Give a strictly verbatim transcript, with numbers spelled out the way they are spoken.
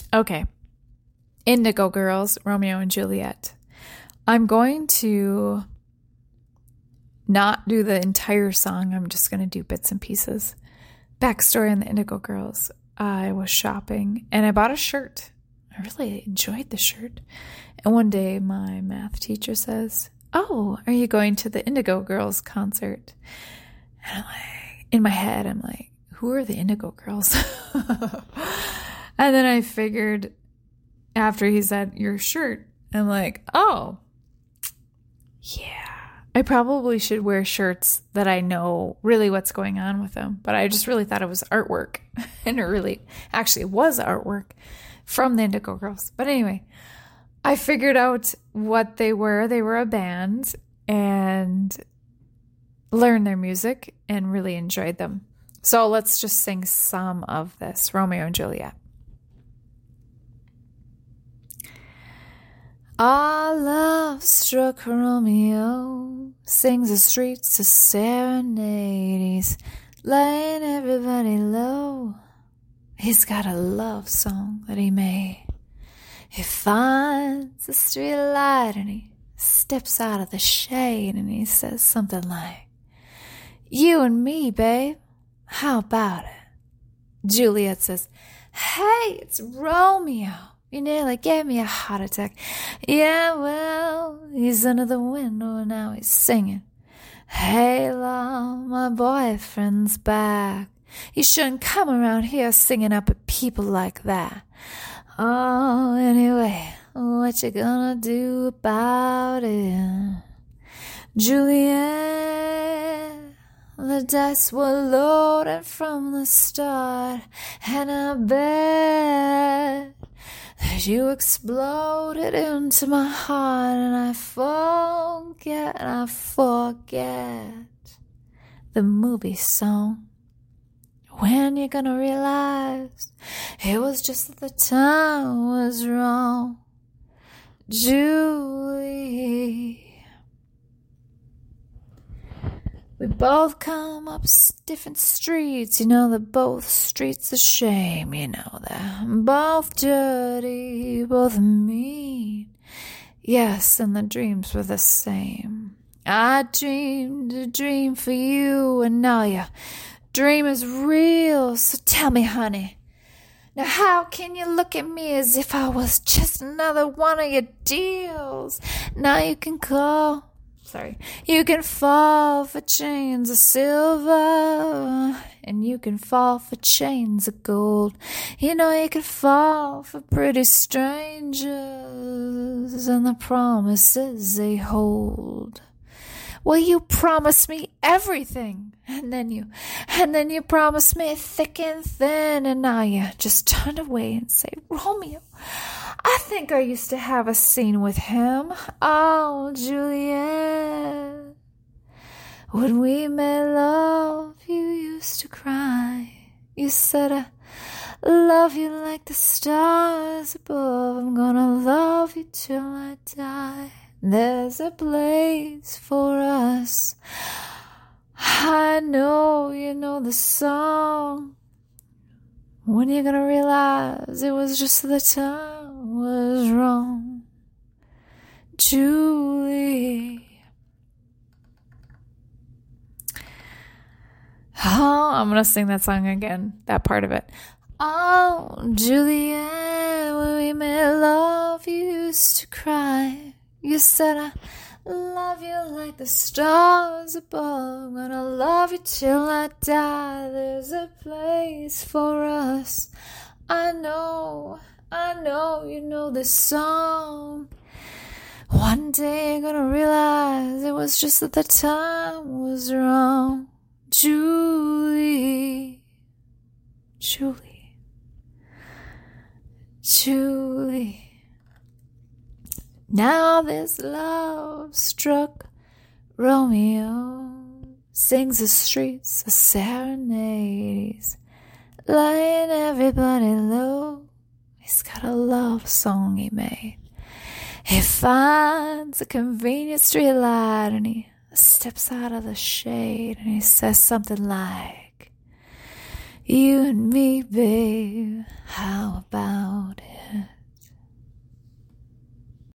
Okay. Indigo Girls, Romeo and Juliet. I'm going to not do the entire song. I'm just going to do bits and pieces. Backstory on the Indigo Girls. I was shopping and I bought a shirt. I really enjoyed the shirt. And one day my math teacher says, "Oh, are you going to the Indigo Girls concert?" And I'm like, in my head, I'm like, who are the Indigo Girls? And then I figured after he said, your shirt, I'm like, oh, yeah. I probably should wear shirts that I know really what's going on with them. But I just really thought it was artwork. And it really actually was artwork from the Indigo Girls. But anyway, I figured out what they were. They were a band and learned their music and really enjoyed them. So let's just sing some of this, Romeo and Juliet. Our love struck Romeo, sings the streets a serenade. He's laying everybody low. He's got a love song that he made. He finds a street light and he steps out of the shade and he says something like, "You and me, babe, how about it?" Juliet says, "Hey, it's Romeo. You nearly gave me a heart attack." "Yeah, well, he's under the window and now he's singing, 'Hey, love, my boyfriend's back. You shouldn't come around here singing up at people like that.' Oh, anyway, what you gonna do about it?" Juliet, the dice were loaded from the start, and I bet that you exploded into my heart, and I forget, I forget the movie song. When you gonna realize it was just that the time was wrong, Julie? We both come up different streets, you know, they're both streets of shame, you know, they're both dirty, both mean. Yes, and the dreams were the same. I dreamed a dream for you, and now your dream is real. So tell me, honey, now how can you look at me as if I was just another one of your deals? Now you can call... Sorry. You can fall for chains of silver, and you can fall for chains of gold. You know you can fall for pretty strangers and the promises they hold. Well, you promised me everything, and then you, and then you promised me thick and thin, and now you just turn away and say, "Romeo, I think I used to have a scene with him. Oh, Juliet, when we made love, you used to cry. You said, I love you like the stars above. I'm gonna love you till I die. There's a place for us. I know you know the song. When you're gonna realize it was just the time was wrong, Julie?" Oh, I'm gonna sing that song again, that part of it. Oh, Juliet, when we made love, you used to cry. You said, I love you like the stars above. I'm gonna love you till I die. There's a place for us. I know, I know you know this song. One day you're gonna realize it was just that the time was wrong, Julie, Julie, Julie. Now this love struck Romeo, sings the streets a serenade. He's laying everybody low. He's got a love song he made. He finds a convenient street light and he steps out of the shade and he says something like, "You and me, babe, how about